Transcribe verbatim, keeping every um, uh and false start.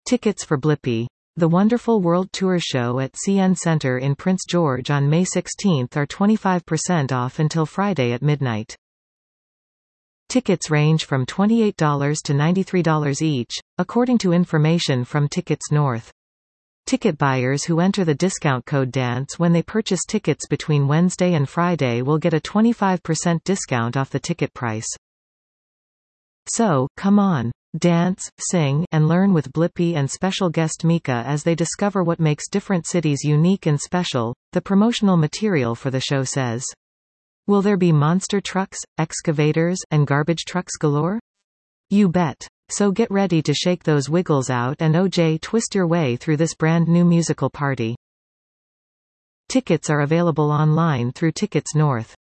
Tickets for Blippi, The Wonderful World Tour show at C N Center in Prince George on May sixteenth are twenty-five percent off until Friday at midnight. Tickets range from twenty-eight dollars to ninety-three dollars each, according to information from Tickets North. Ticket buyers who enter the discount code DANCE when they purchase tickets between Wednesday and Friday will get a twenty-five percent discount off the ticket price. So, come on. Dance, sing, and learn with Blippi and special guest Mika as they discover what makes different cities unique and special, the promotional material for the show says. Will there be monster trucks, excavators, and garbage trucks galore? You bet. So get ready to shake those wiggles out and O J twist your way through this brand new musical party. Tickets are available online through Tickets North.